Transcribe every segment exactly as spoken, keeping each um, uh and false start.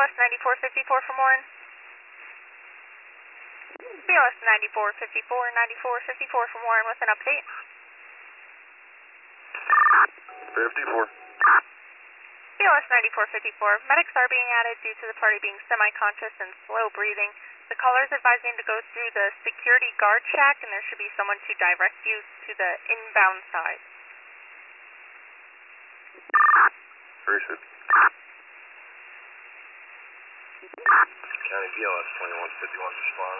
S ninety-four fifty-four from Warren. B O S ninety-four fifty-four, ninety-four fifty-four from Warren with an update. fifty-four. B O S ninety-four fifty-four, medics are being added due to the party being semi-conscious and slow breathing. The caller is advising to go through the security guard shack, and there should be someone to direct you to the inbound side. Appreciate it. County B O S twenty-one fifty-one respond.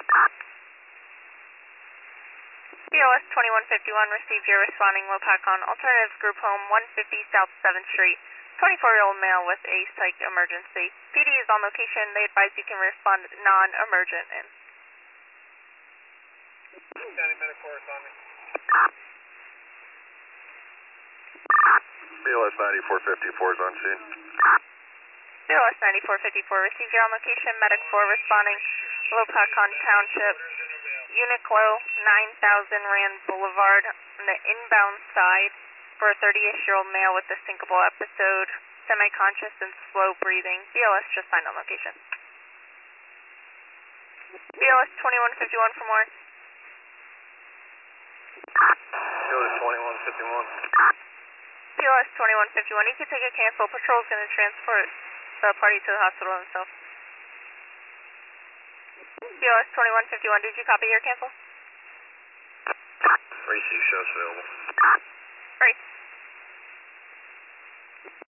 B O S twenty-one fifty-one received your responding Lopac on alternative group home one fifty South seventh Street. twenty-four-year-old male with a psych emergency. P D is on location. They advise you can respond non-emergent in. County medic corresponding. B O S ninety-four fifty-four is on scene. B O S ninety-four fifty-four received your on location. Medic four responding. Lopakon Township. Uniqlo nine thousand Rand Boulevard on the inbound side for a thirty-ish-year-old male with a syncopal episode, semi-conscious and slow breathing. B O S just signed on location. B O S twenty-one fifty-one for more. B O S twenty-one fifty-one. B O S twenty-one fifty-one, you can take a cancel. Patrol is going to transport the party to the hospital themselves. B O S twenty-one fifty-one, did you copy your cancel? Receive shows available. Right.